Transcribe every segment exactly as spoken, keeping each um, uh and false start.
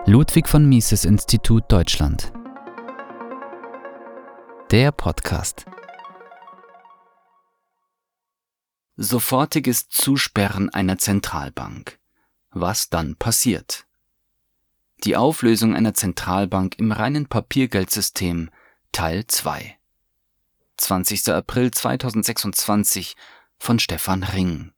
Ludwig von Mises Institut Deutschland. Der Podcast. Sofortiges Zusperren einer Zentralbank. Was dann passiert? Die Auflösung einer Zentralbank im reinen Papiergeldsystem, Teil zwei. zwanzigster April zweitausendsechsundzwanzig von Stefan Ring.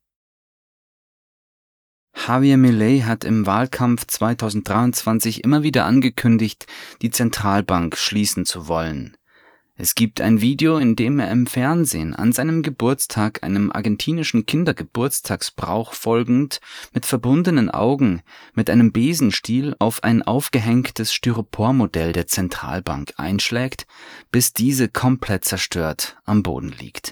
Javier Milei hat im Wahlkampf zweitausenddreiundzwanzig immer wieder angekündigt, die Zentralbank schließen zu wollen. Es gibt ein Video, in dem er im Fernsehen an seinem Geburtstag einem argentinischen Kindergeburtstagsbrauch folgend mit verbundenen Augen mit einem Besenstiel auf ein aufgehängtes Styropormodell der Zentralbank einschlägt, bis diese komplett zerstört am Boden liegt.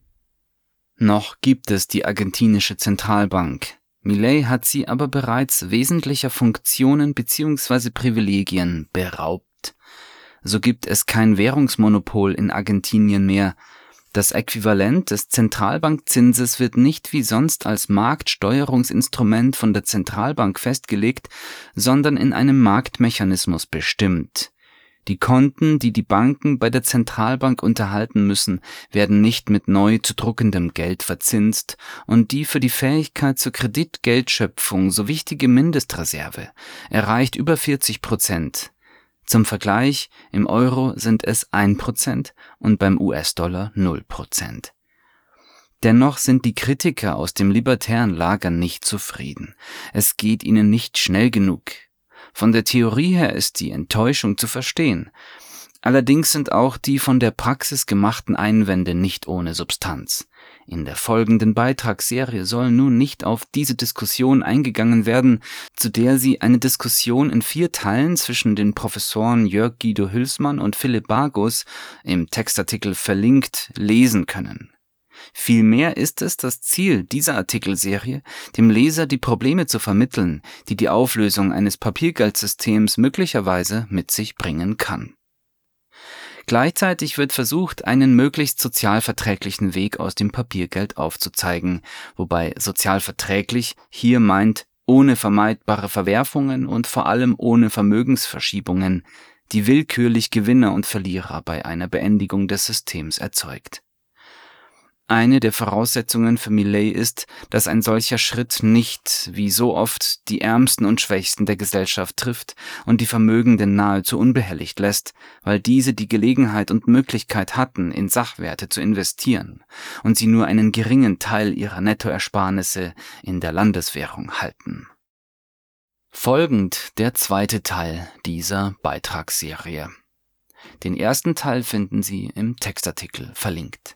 Noch gibt es die argentinische Zentralbank. Milei hat sie aber bereits wesentlicher Funktionen bzw. Privilegien beraubt. So gibt es kein Währungsmonopol in Argentinien mehr. Das Äquivalent des Zentralbankzinses wird nicht wie sonst als Marktsteuerungsinstrument von der Zentralbank festgelegt, sondern in einem Marktmechanismus bestimmt. Die Konten, die die Banken bei der Zentralbank unterhalten müssen, werden nicht mit neu zu druckendem Geld verzinst und die für die Fähigkeit zur Kreditgeldschöpfung so wichtige Mindestreserve erreicht über vierzig Prozent. Zum Vergleich, im Euro sind es ein Prozent und beim U S-Dollar null Prozent. Dennoch sind die Kritiker aus dem libertären Lager nicht zufrieden. Es geht ihnen nicht schnell genug. Von der Theorie her ist die Enttäuschung zu verstehen. Allerdings sind auch die von der Praxis gemachten Einwände nicht ohne Substanz. In der folgenden Beitragsserie soll nun nicht auf diese Diskussion eingegangen werden, zu der Sie eine Diskussion in vier Teilen zwischen den Professoren Jörg Guido Hülsmann und Philipp Bargus im Textartikel verlinkt lesen können. Vielmehr ist es das Ziel dieser Artikelserie, dem Leser die Probleme zu vermitteln, die die Auflösung eines Papiergeldsystems möglicherweise mit sich bringen kann. Gleichzeitig wird versucht, einen möglichst sozialverträglichen Weg aus dem Papiergeld aufzuzeigen, wobei sozialverträglich hier meint, ohne vermeidbare Verwerfungen und vor allem ohne Vermögensverschiebungen, die willkürlich Gewinner und Verlierer bei einer Beendigung des Systems erzeugt. Eine der Voraussetzungen für Milei ist, dass ein solcher Schritt nicht, wie so oft, die Ärmsten und Schwächsten der Gesellschaft trifft und die Vermögenden nahezu unbehelligt lässt, weil diese die Gelegenheit und Möglichkeit hatten, in Sachwerte zu investieren und sie nur einen geringen Teil ihrer Nettoersparnisse in der Landeswährung halten. Folgend der zweite Teil dieser Beitragsserie. Den ersten Teil finden Sie im Textartikel verlinkt.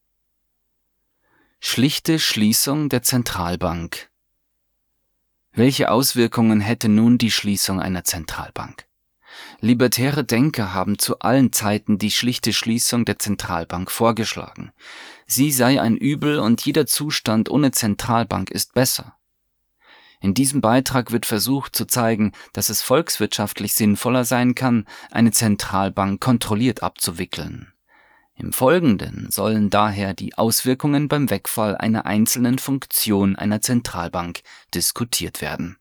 Schlichte Schließung der Zentralbank. Welche Auswirkungen hätte nun die Schließung einer Zentralbank? Libertäre Denker haben zu allen Zeiten die schlichte Schließung der Zentralbank vorgeschlagen. Sie sei ein Übel und jeder Zustand ohne Zentralbank ist besser. In diesem Beitrag wird versucht zu zeigen, dass es volkswirtschaftlich sinnvoller sein kann, eine Zentralbank kontrolliert abzuwickeln. Im Folgenden sollen daher die Auswirkungen beim Wegfall einer einzelnen Funktion einer Zentralbank diskutiert werden.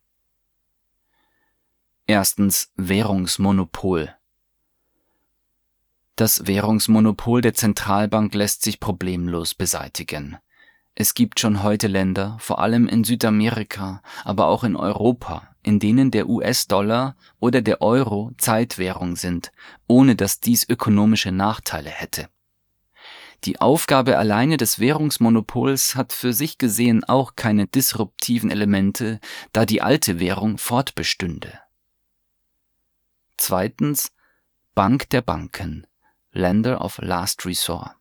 Erstens Währungsmonopol. Das Währungsmonopol der Zentralbank lässt sich problemlos beseitigen. Es gibt schon heute Länder, vor allem in Südamerika, aber auch in Europa, in denen der U S-Dollar oder der Euro Zeitwährung sind, ohne dass dies ökonomische Nachteile hätte. Die Aufgabe alleine des Währungsmonopols hat für sich gesehen auch keine disruptiven Elemente, da die alte Währung fortbestünde. Zweitens Bank der Banken, Lender of Last Resort.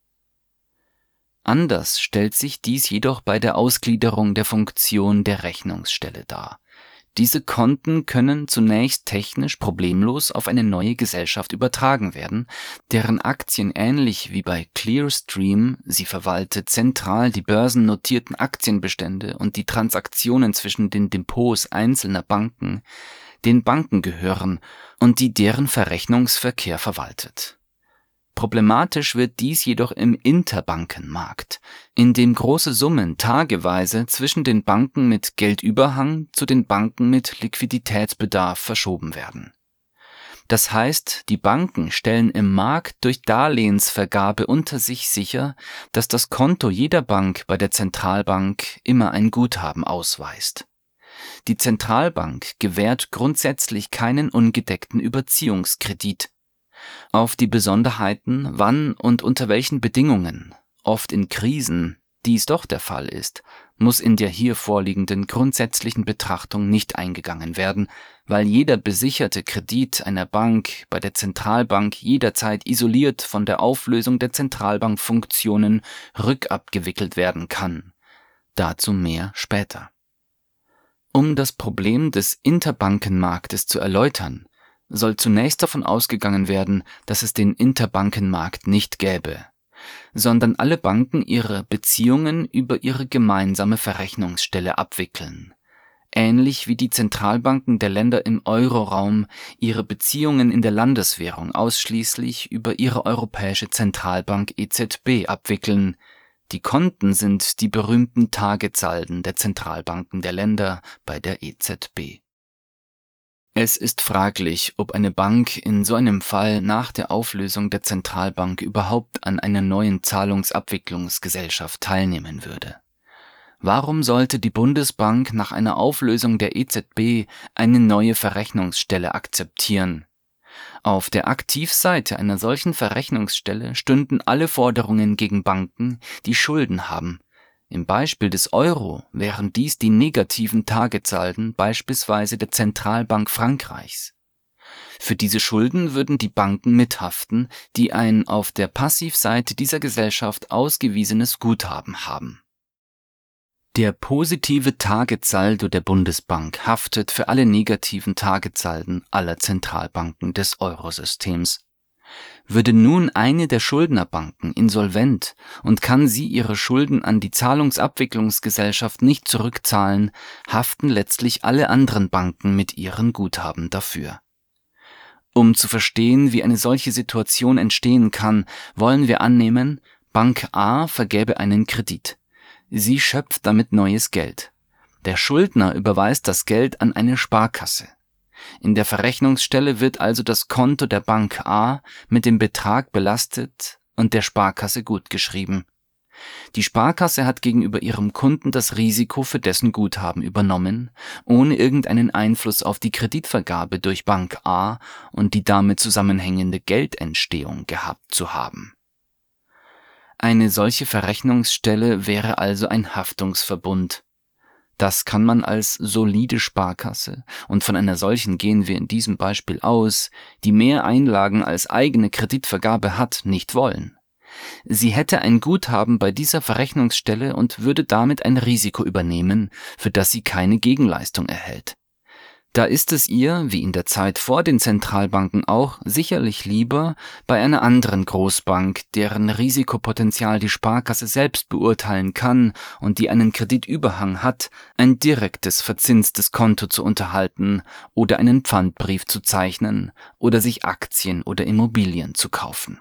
Anders stellt sich dies jedoch bei der Ausgliederung der Funktion der Rechnungsstelle dar. Diese Konten können zunächst technisch problemlos auf eine neue Gesellschaft übertragen werden, deren Aktien ähnlich wie bei Clearstream, sie verwaltet zentral die börsennotierten Aktienbestände und die Transaktionen zwischen den Depots einzelner Banken, den Banken gehören und die deren Verrechnungsverkehr verwaltet. Problematisch wird dies jedoch im Interbankenmarkt, in dem große Summen tageweise zwischen den Banken mit Geldüberhang zu den Banken mit Liquiditätsbedarf verschoben werden. Das heißt, die Banken stellen im Markt durch Darlehensvergabe unter sich sicher, dass das Konto jeder Bank bei der Zentralbank immer ein Guthaben ausweist. Die Zentralbank gewährt grundsätzlich keinen ungedeckten Überziehungskredit. Auf die Besonderheiten, wann und unter welchen Bedingungen, oft in Krisen, dies doch der Fall ist, muss in der hier vorliegenden grundsätzlichen Betrachtung nicht eingegangen werden, weil jeder besicherte Kredit einer Bank bei der Zentralbank jederzeit isoliert von der Auflösung der Zentralbankfunktionen rückabgewickelt werden kann. Dazu mehr später. Um das Problem des Interbankenmarktes zu erläutern, soll zunächst davon ausgegangen werden, dass es den Interbankenmarkt nicht gäbe, sondern alle Banken ihre Beziehungen über ihre gemeinsame Verrechnungsstelle abwickeln, ähnlich wie die Zentralbanken der Länder im Euroraum ihre Beziehungen in der Landeswährung ausschließlich über ihre Europäische Zentralbank E Z B abwickeln. Die Konten sind die berühmten Tagesalden der Zentralbanken der Länder bei der E Z B. Es ist fraglich, ob eine Bank in so einem Fall nach der Auflösung der Zentralbank überhaupt an einer neuen Zahlungsabwicklungsgesellschaft teilnehmen würde. Warum sollte die Bundesbank nach einer Auflösung der E Z B eine neue Verrechnungsstelle akzeptieren? Auf der Aktivseite einer solchen Verrechnungsstelle stünden alle Forderungen gegen Banken, die Schulden haben. Im Beispiel des Euro wären dies die negativen Tagesalden beispielsweise der Zentralbank Frankreichs. Für diese Schulden würden die Banken mithaften, die ein auf der Passivseite dieser Gesellschaft ausgewiesenes Guthaben haben. Der positive Tagesaldo der Bundesbank haftet für alle negativen Tagesalden aller Zentralbanken des Eurosystems. Würde nun eine der Schuldnerbanken insolvent und kann sie ihre Schulden an die Zahlungsabwicklungsgesellschaft nicht zurückzahlen, haften letztlich alle anderen Banken mit ihren Guthaben dafür. Um zu verstehen, wie eine solche Situation entstehen kann, wollen wir annehmen, Bank A vergäbe einen Kredit. Sie schöpft damit neues Geld. Der Schuldner überweist das Geld an eine Sparkasse. In der Verrechnungsstelle wird also das Konto der Bank A mit dem Betrag belastet und der Sparkasse gutgeschrieben. Die Sparkasse hat gegenüber ihrem Kunden das Risiko für dessen Guthaben übernommen, ohne irgendeinen Einfluss auf die Kreditvergabe durch Bank A und die damit zusammenhängende Geldentstehung gehabt zu haben. Eine solche Verrechnungsstelle wäre also ein Haftungsverbund. Das kann man als solide Sparkasse, und von einer solchen gehen wir in diesem Beispiel aus, die mehr Einlagen als eigene Kreditvergabe hat, nicht wollen. Sie hätte ein Guthaben bei dieser Verrechnungsstelle und würde damit ein Risiko übernehmen, für das sie keine Gegenleistung erhält. Da ist es ihr, wie in der Zeit vor den Zentralbanken auch, sicherlich lieber, bei einer anderen Großbank, deren Risikopotenzial die Sparkasse selbst beurteilen kann und die einen Kreditüberhang hat, ein direktes verzinstes Konto zu unterhalten oder einen Pfandbrief zu zeichnen oder sich Aktien oder Immobilien zu kaufen.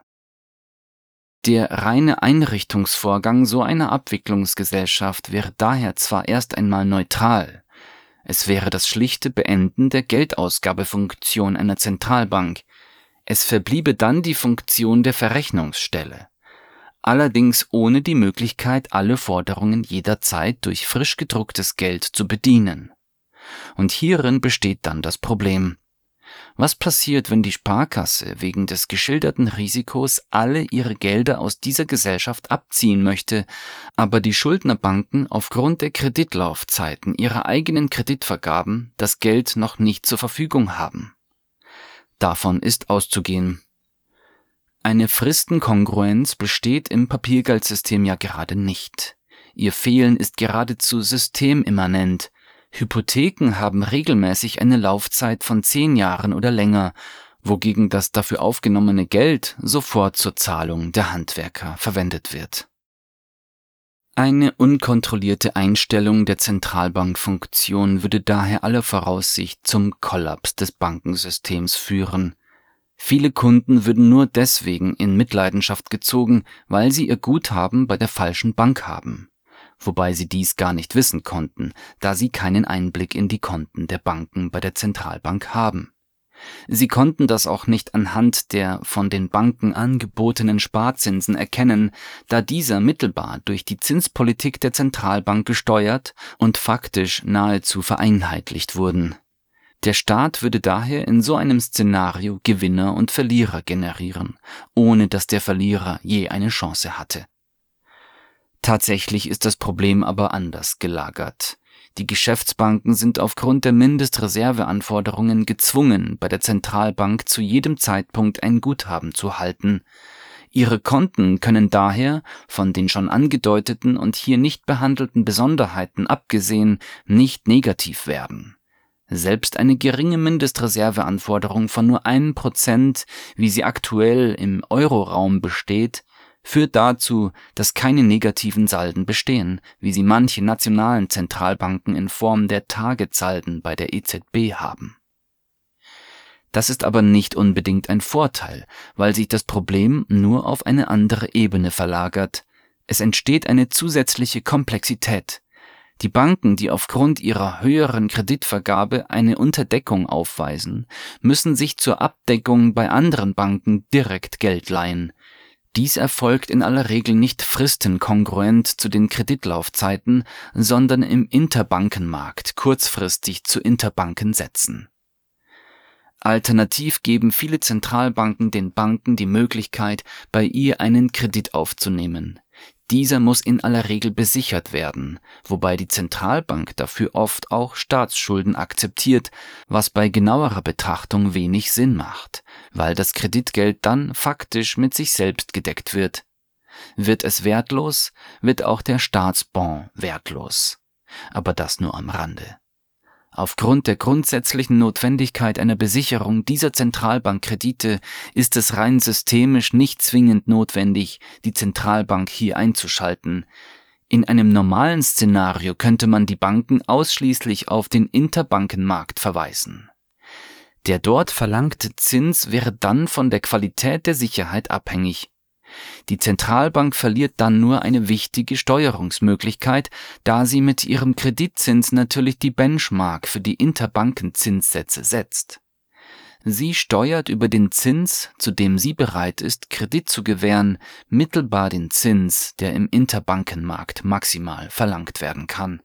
Der reine Einrichtungsvorgang so einer Abwicklungsgesellschaft wäre daher zwar erst einmal neutral, es wäre das schlichte Beenden der Geldausgabefunktion einer Zentralbank. Es verbliebe dann die Funktion der Verrechnungsstelle, allerdings ohne die Möglichkeit, alle Forderungen jederzeit durch frisch gedrucktes Geld zu bedienen. Und hierin besteht dann das Problem. Was passiert, wenn die Sparkasse wegen des geschilderten Risikos alle ihre Gelder aus dieser Gesellschaft abziehen möchte, aber die Schuldnerbanken aufgrund der Kreditlaufzeiten ihrer eigenen Kreditvergaben das Geld noch nicht zur Verfügung haben? Davon ist auszugehen. Eine Fristenkongruenz besteht im Papiergeldsystem ja gerade nicht. Ihr Fehlen ist geradezu systemimmanent. Hypotheken haben regelmäßig eine Laufzeit von zehn Jahren oder länger, wogegen das dafür aufgenommene Geld sofort zur Zahlung der Handwerker verwendet wird. Eine unkontrollierte Einstellung der Zentralbankfunktion würde daher aller Voraussicht zum Kollaps des Bankensystems führen. Viele Kunden würden nur deswegen in Mitleidenschaft gezogen, weil sie ihr Guthaben bei der falschen Bank haben, wobei sie dies gar nicht wissen konnten, da sie keinen Einblick in die Konten der Banken bei der Zentralbank haben. Sie konnten das auch nicht anhand der von den Banken angebotenen Sparzinsen erkennen, da dieser mittelbar durch die Zinspolitik der Zentralbank gesteuert und faktisch nahezu vereinheitlicht wurden. Der Staat würde daher in so einem Szenario Gewinner und Verlierer generieren, ohne dass der Verlierer je eine Chance hatte. Tatsächlich ist das Problem aber anders gelagert. Die Geschäftsbanken sind aufgrund der Mindestreserveanforderungen gezwungen, bei der Zentralbank zu jedem Zeitpunkt ein Guthaben zu halten. Ihre Konten können daher, von den schon angedeuteten und hier nicht behandelten Besonderheiten abgesehen, nicht negativ werden. Selbst eine geringe Mindestreserveanforderung von nur einem Prozent, wie sie aktuell im Euroraum besteht, führt dazu, dass keine negativen Salden bestehen, wie sie manche nationalen Zentralbanken in Form der Targetsalden bei der E Z B haben. Das ist aber nicht unbedingt ein Vorteil, weil sich das Problem nur auf eine andere Ebene verlagert. Es entsteht eine zusätzliche Komplexität. Die Banken, die aufgrund ihrer höheren Kreditvergabe eine Unterdeckung aufweisen, müssen sich zur Abdeckung bei anderen Banken direkt Geld leihen. Dies erfolgt in aller Regel nicht fristenkongruent zu den Kreditlaufzeiten, sondern im Interbankenmarkt kurzfristig zu Interbankensätzen. Alternativ geben viele Zentralbanken den Banken die Möglichkeit, bei ihr einen Kredit aufzunehmen. Dieser muss in aller Regel besichert werden, wobei die Zentralbank dafür oft auch Staatsschulden akzeptiert, was bei genauerer Betrachtung wenig Sinn macht, weil das Kreditgeld dann faktisch mit sich selbst gedeckt wird. Wird es wertlos, wird auch der Staatsbond wertlos. Aber das nur am Rande. Aufgrund der grundsätzlichen Notwendigkeit einer Besicherung dieser Zentralbankkredite ist es rein systemisch nicht zwingend notwendig, die Zentralbank hier einzuschalten. In einem normalen Szenario könnte man die Banken ausschließlich auf den Interbankenmarkt verweisen. Der dort verlangte Zins wäre dann von der Qualität der Sicherheit abhängig. Die Zentralbank verliert dann nur eine wichtige Steuerungsmöglichkeit, da sie mit ihrem Kreditzins natürlich die Benchmark für die Interbankenzinssätze setzt. Sie steuert über den Zins, zu dem sie bereit ist, Kredit zu gewähren, mittelbar den Zins, der im Interbankenmarkt maximal verlangt werden kann.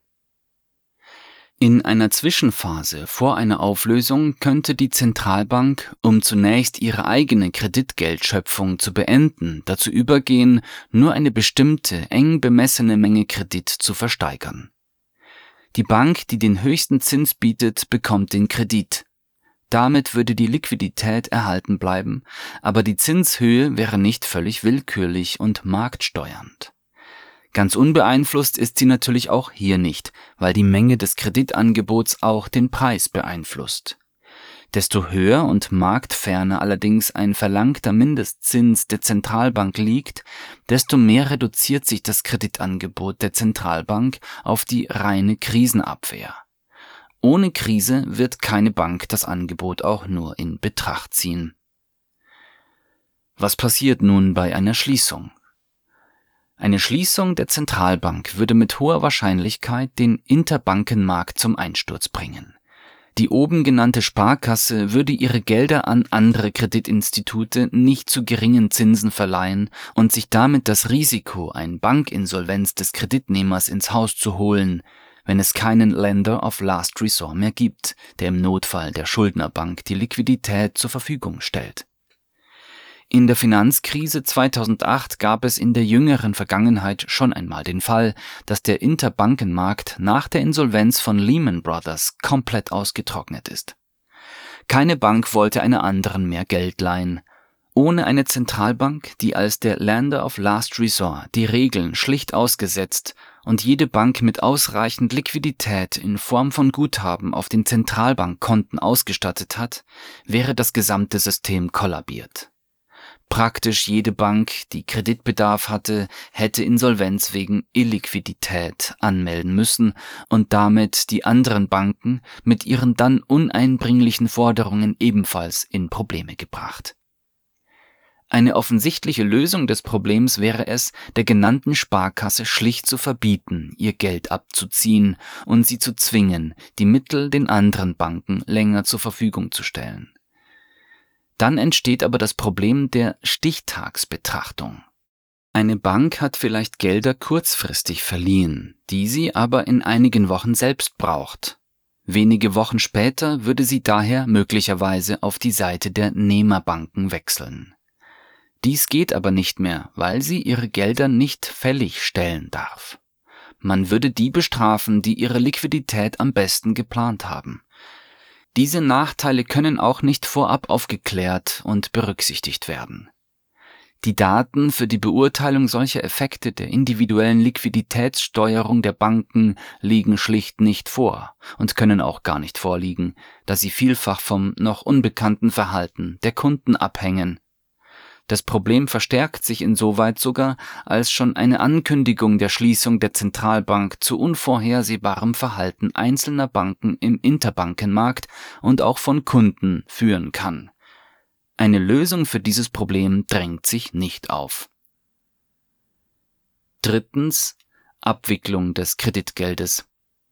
In einer Zwischenphase vor einer Auflösung könnte die Zentralbank, um zunächst ihre eigene Kreditgeldschöpfung zu beenden, dazu übergehen, nur eine bestimmte, eng bemessene Menge Kredit zu versteigern. Die Bank, die den höchsten Zins bietet, bekommt den Kredit. Damit würde die Liquidität erhalten bleiben, aber die Zinshöhe wäre nicht völlig willkürlich und marktsteuernd. Ganz unbeeinflusst ist sie natürlich auch hier nicht, weil die Menge des Kreditangebots auch den Preis beeinflusst. Desto höher und marktferner allerdings ein verlangter Mindestzins der Zentralbank liegt, desto mehr reduziert sich das Kreditangebot der Zentralbank auf die reine Krisenabwehr. Ohne Krise wird keine Bank das Angebot auch nur in Betracht ziehen. Was passiert nun bei einer Schließung? Eine Schließung der Zentralbank würde mit hoher Wahrscheinlichkeit den Interbankenmarkt zum Einsturz bringen. Die oben genannte Sparkasse würde ihre Gelder an andere Kreditinstitute nicht zu geringen Zinsen verleihen und sich damit das Risiko, ein Bankinsolvenz des Kreditnehmers ins Haus zu holen, wenn es keinen Lender of Last Resort mehr gibt, der im Notfall der Schuldnerbank die Liquidität zur Verfügung stellt. In der Finanzkrise zweitausendacht gab es in der jüngeren Vergangenheit schon einmal den Fall, dass der Interbankenmarkt nach der Insolvenz von Lehman Brothers komplett ausgetrocknet ist. Keine Bank wollte einer anderen mehr Geld leihen. Ohne eine Zentralbank, die als der Lender of Last Resort die Regeln schlicht ausgesetzt und jede Bank mit ausreichend Liquidität in Form von Guthaben auf den Zentralbankkonten ausgestattet hat, wäre das gesamte System kollabiert. Praktisch jede Bank, die Kreditbedarf hatte, hätte Insolvenz wegen Illiquidität anmelden müssen und damit die anderen Banken mit ihren dann uneinbringlichen Forderungen ebenfalls in Probleme gebracht. Eine offensichtliche Lösung des Problems wäre es, der genannten Sparkasse schlicht zu verbieten, ihr Geld abzuziehen und sie zu zwingen, die Mittel den anderen Banken länger zur Verfügung zu stellen. Dann entsteht aber das Problem der Stichtagsbetrachtung. Eine Bank hat vielleicht Gelder kurzfristig verliehen, die sie aber in einigen Wochen selbst braucht. Wenige Wochen später würde sie daher möglicherweise auf die Seite der Nehmerbanken wechseln. Dies geht aber nicht mehr, weil sie ihre Gelder nicht fällig stellen darf. Man würde die bestrafen, die ihre Liquidität am besten geplant haben. Diese Nachteile können auch nicht vorab aufgeklärt und berücksichtigt werden. Die Daten für die Beurteilung solcher Effekte der individuellen Liquiditätssteuerung der Banken liegen schlicht nicht vor und können auch gar nicht vorliegen, da sie vielfach vom noch unbekannten Verhalten der Kunden abhängen. Das Problem verstärkt sich insoweit sogar, als schon eine Ankündigung der Schließung der Zentralbank zu unvorhersehbarem Verhalten einzelner Banken im Interbankenmarkt und auch von Kunden führen kann. Eine Lösung für dieses Problem drängt sich nicht auf. Drittens. Abwicklung des Kreditgeldes.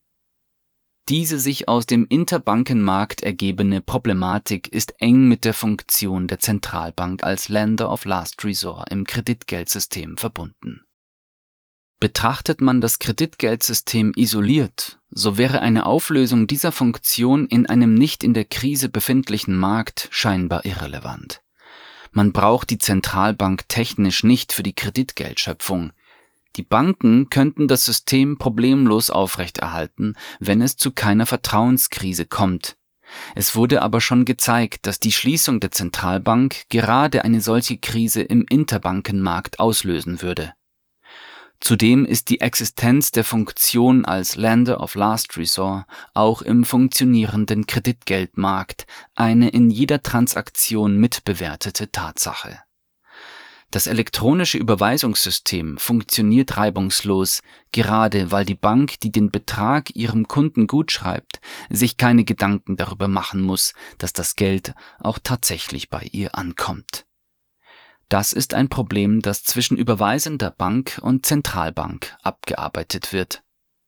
Diese sich aus dem Interbankenmarkt ergebene Problematik ist eng mit der Funktion der Zentralbank als Lender of Last Resort im Kreditgeldsystem verbunden. Betrachtet man das Kreditgeldsystem isoliert, so wäre eine Auflösung dieser Funktion in einem nicht in der Krise befindlichen Markt scheinbar irrelevant. Man braucht die Zentralbank technisch nicht für die Kreditgeldschöpfung. Die Banken könnten das System problemlos aufrechterhalten, wenn es zu keiner Vertrauenskrise kommt. Es wurde aber schon gezeigt, dass die Schließung der Zentralbank gerade eine solche Krise im Interbankenmarkt auslösen würde. Zudem ist die Existenz der Funktion als Lender of Last Resort auch im funktionierenden Kreditgeldmarkt eine in jeder Transaktion mitbewertete Tatsache. Das elektronische Überweisungssystem funktioniert reibungslos, gerade weil die Bank, die den Betrag ihrem Kunden gutschreibt, sich keine Gedanken darüber machen muss, dass das Geld auch tatsächlich bei ihr ankommt. Das ist ein Problem, das zwischen überweisender Bank und Zentralbank abgearbeitet wird.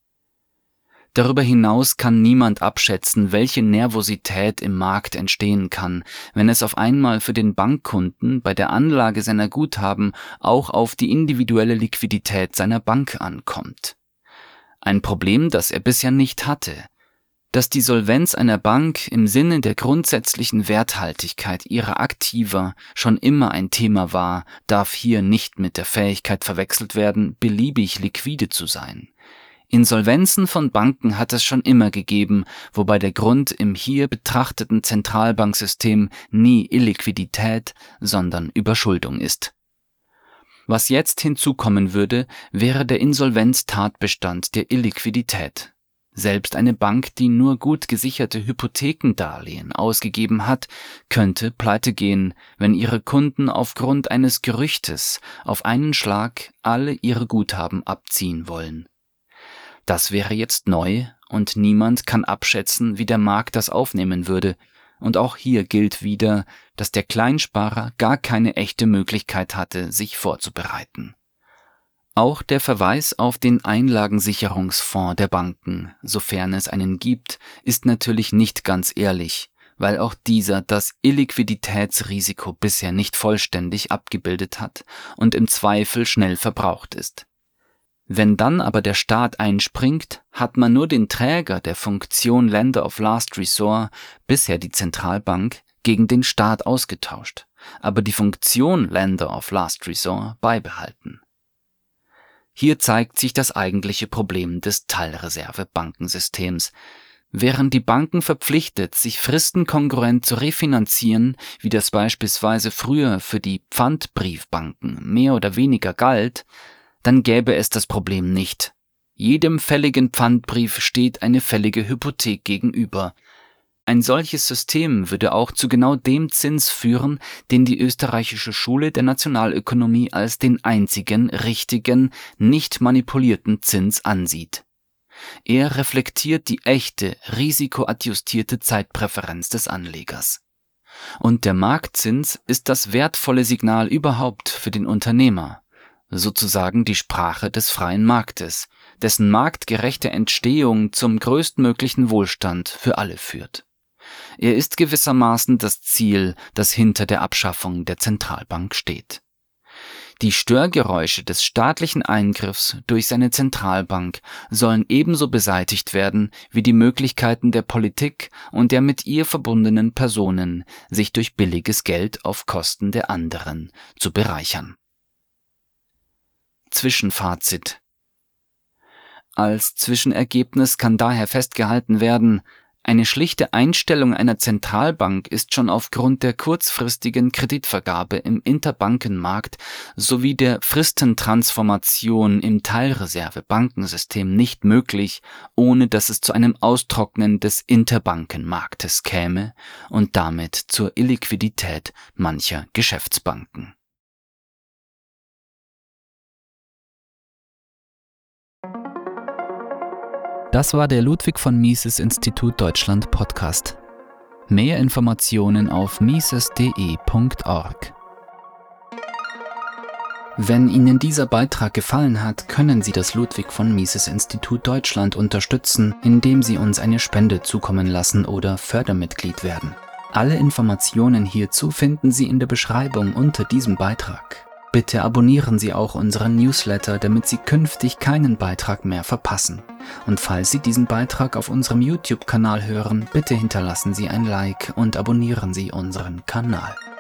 Darüber hinaus kann niemand abschätzen, welche Nervosität im Markt entstehen kann, wenn es auf einmal für den Bankkunden bei der Anlage seiner Guthaben auch auf die individuelle Liquidität seiner Bank ankommt. Ein Problem, das er bisher nicht hatte. Dass die Solvenz einer Bank im Sinne der grundsätzlichen Werthaltigkeit ihrer Aktiva schon immer ein Thema war, darf hier nicht mit der Fähigkeit verwechselt werden, beliebig liquide zu sein. Insolvenzen von Banken hat es schon immer gegeben, wobei der Grund im hier betrachteten Zentralbanksystem nie Illiquidität, sondern Überschuldung ist. Was jetzt hinzukommen würde, wäre der Insolvenztatbestand der Illiquidität. Selbst eine Bank, die nur gut gesicherte Hypothekendarlehen ausgegeben hat, könnte pleitegehen, wenn ihre Kunden aufgrund eines Gerüchtes auf einen Schlag alle ihre Guthaben abziehen wollen. Das wäre jetzt neu und niemand kann abschätzen, wie der Markt das aufnehmen würde. Und auch hier gilt wieder, dass der Kleinsparer gar keine echte Möglichkeit hatte, sich vorzubereiten. Auch der Verweis auf den Einlagensicherungsfonds der Banken, sofern es einen gibt, ist natürlich nicht ganz ehrlich, weil auch dieser das Illiquiditätsrisiko bisher nicht vollständig abgebildet hat und im Zweifel schnell verbraucht ist. Wenn dann aber der Staat einspringt, hat man nur den Träger der Funktion Lender of Last Resort, bisher die Zentralbank, gegen den Staat ausgetauscht, aber die Funktion Lender of Last Resort beibehalten. Hier zeigt sich das eigentliche Problem des Teilreserve-Bankensystems. Wären die Banken verpflichtet, sich fristenkongruent zu refinanzieren, wie das beispielsweise früher für die Pfandbriefbanken mehr oder weniger galt, dann gäbe es das Problem nicht. Jedem fälligen Pfandbrief steht eine fällige Hypothek gegenüber. Ein solches System würde auch zu genau dem Zins führen, den die österreichische Schule der Nationalökonomie als den einzigen, richtigen, nicht manipulierten Zins ansieht. Er reflektiert die echte, risikoadjustierte Zeitpräferenz des Anlegers. Und der Marktzins ist das wertvolle Signal überhaupt für den Unternehmer, sozusagen die Sprache des freien Marktes, dessen marktgerechte Entstehung zum größtmöglichen Wohlstand für alle führt. Er ist gewissermaßen das Ziel, das hinter der Abschaffung der Zentralbank steht. Die Störgeräusche des staatlichen Eingriffs durch seine Zentralbank sollen ebenso beseitigt werden wie die Möglichkeiten der Politik und der mit ihr verbundenen Personen, sich durch billiges Geld auf Kosten der anderen zu bereichern. Zwischenfazit: Als Zwischenergebnis kann daher festgehalten werden, eine schlichte Einstellung einer Zentralbank ist schon aufgrund der kurzfristigen Kreditvergabe im Interbankenmarkt sowie der Fristentransformation im Teilreserve-Bankensystem nicht möglich, ohne dass es zu einem Austrocknen des Interbankenmarktes käme und damit zur Illiquidität mancher Geschäftsbanken. Das war der Ludwig von Mises Institut Deutschland Podcast. Mehr Informationen auf mises punkt de punkt org. Wenn Ihnen dieser Beitrag gefallen hat, können Sie das Ludwig von Mises Institut Deutschland unterstützen, indem Sie uns eine Spende zukommen lassen oder Fördermitglied werden. Alle Informationen hierzu finden Sie in der Beschreibung unter diesem Beitrag. Bitte abonnieren Sie auch unseren Newsletter, damit Sie künftig keinen Beitrag mehr verpassen. Und falls Sie diesen Beitrag auf unserem YouTube-Kanal hören, bitte hinterlassen Sie ein Like und abonnieren Sie unseren Kanal.